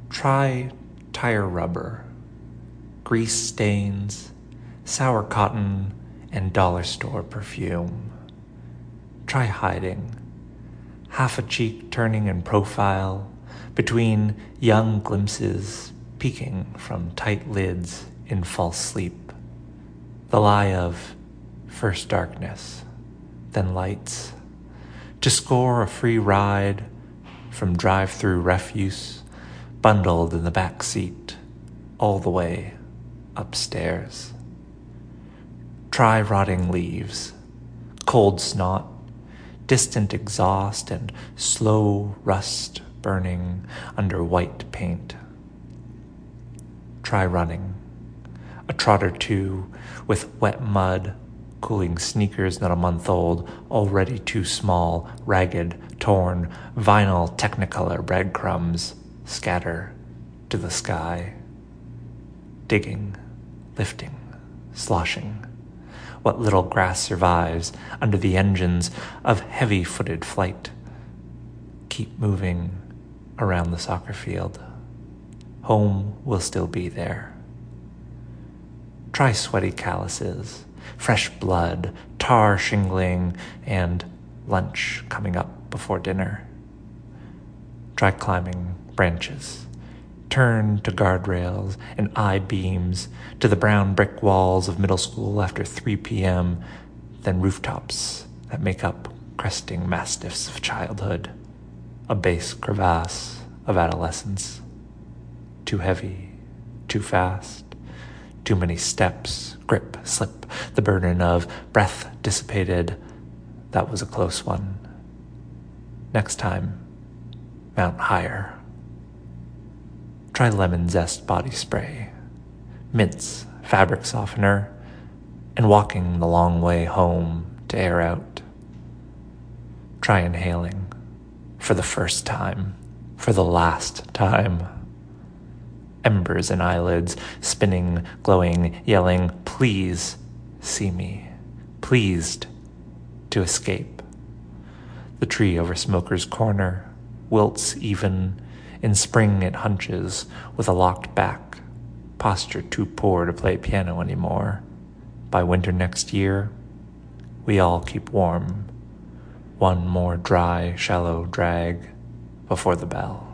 Try tire rubber, grease stains, sour cotton, and dollar store perfume. Try hiding, half a cheek turning in profile, between young glimpses peeking from tight lids in false sleep. The lie of first darkness, then lights, to score a free ride from drive-through refuse, bundled in the back seat, all the way upstairs. Try rotting leaves, cold snot, distant exhaust, and slow rust burning under white paint. Try running, a trot or two, with wet mud, cooling sneakers not a month old, already too small, ragged, torn, vinyl technicolor breadcrumbs scatter to the sky. Digging, lifting, sloshing, what little grass survives under the engines of heavy-footed flight. Keep moving around the soccer field. Home will still be there. Try sweaty calluses, fresh blood, tar shingling, and lunch coming up before dinner. Try climbing branches. Turn to guardrails and I-beams, to the brown brick walls of middle school after 3 p.m., then rooftops that make up cresting mastiffs of childhood, a base crevasse of adolescence. Too heavy, too fast, too many steps, grip, slip, the burden of breath dissipated. That was a close one. Next time, mount higher. Try lemon zest body spray, mints, fabric softener, and walking the long way home to air out. Try inhaling, for the first time, for the last time. Embers in eyelids, spinning, glowing, yelling, please see me, pleased to escape. The tree over Smoker's Corner wilts even. In spring it hunches with a locked back, posture too poor to play piano anymore. By winter next year, we all keep warm. One more dry, shallow drag before the bell.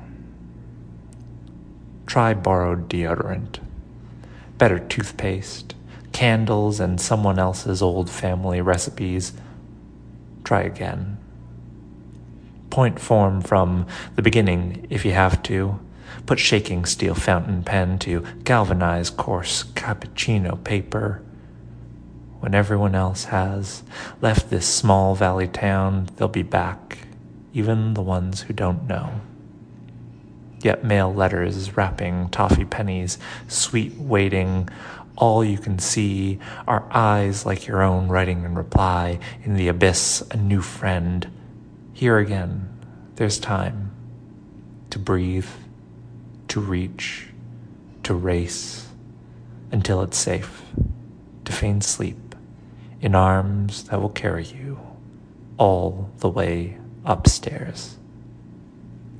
Try borrowed deodorant, better toothpaste, candles, and someone else's old family recipes. Try again. Point form from the beginning if you have to. Put shaking steel fountain pen to galvanize coarse cappuccino paper. When everyone else has left this small valley town, they'll be back, even the ones who don't know. Yet mail letters wrapping toffee pennies, sweet waiting, all you can see are eyes like your own writing in reply, in the abyss, a new friend. Here again, there's time to breathe, to reach, to race, until it's safe to feign sleep in arms that will carry you all the way upstairs.